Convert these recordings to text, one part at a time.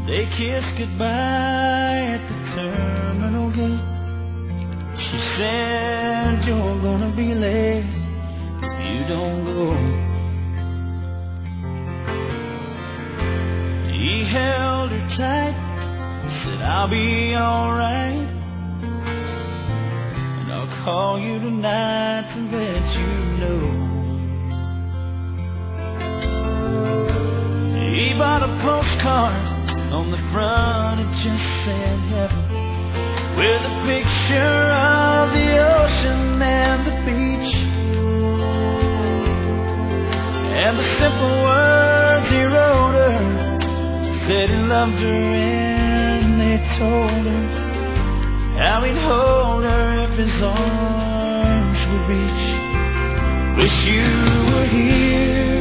They kissed goodbye at the terminal gate. She said, "You're gonna be late if you don't go." He held her tight, said, "I'll be alright, and I'll call you tonight to let you know." He bought a postcard. On the front it just said heaven, with a picture of the ocean and the beach, and the simple words he wrote her said he loved her, and they told her how he'd hold her if his arms would reach. Wish you were here,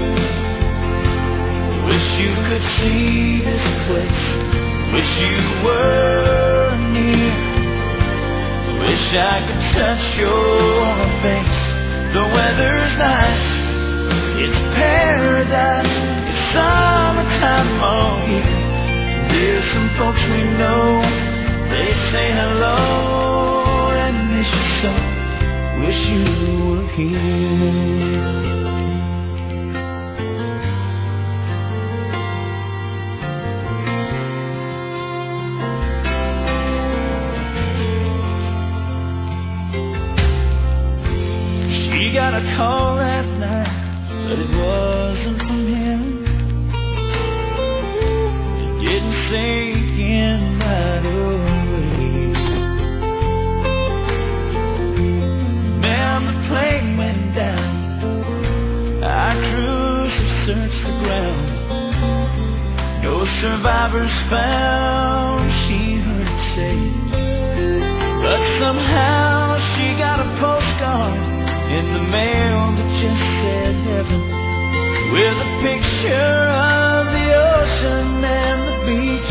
wish you could see this place, wish you were near, wish I could touch your face. The weather's nice, it's paradise, it's summertime all year. There's some folks we know, they say hello and miss you so. Wish you were here. She got a call that night, but it wasn't from him. It didn't sink in right away. Man, the plane went down, our crews have searched the ground, no survivors found, she heard it say. But somehow she got a postcard in the mail that just said heaven, with a picture of the ocean and the beach,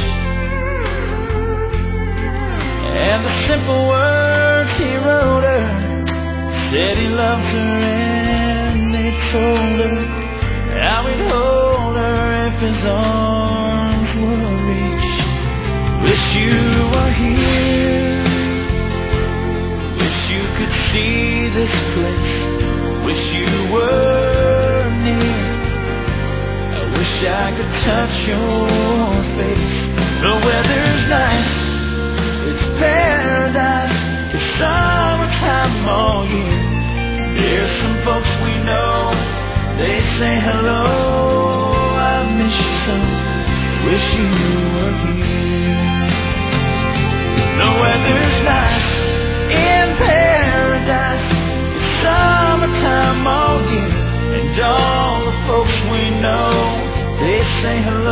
and the simple words he wrote her said he loved her, and they told her how he'd hold her if his arms were reach. Wish you were here, wish you could see this place, wish you were near, I wish I could touch your face. The weather's nice, it's paradise, it's summertime all year. There's some folks we know, they say hello, I miss you so, wish you were here. The weather's nice, in paradise, it's summertime all year, and all the folks we know, they say hello.